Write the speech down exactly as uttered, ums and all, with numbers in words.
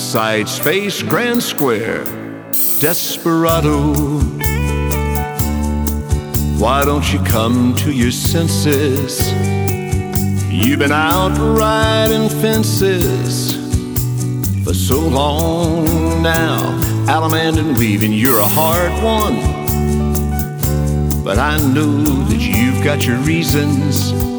Forsyth Space, Grand Square, desperado. Why don't you come to your senses? You've been out riding fences for so long now, Allemande and weaving. You're a hard one, but I know that you've got your reasons.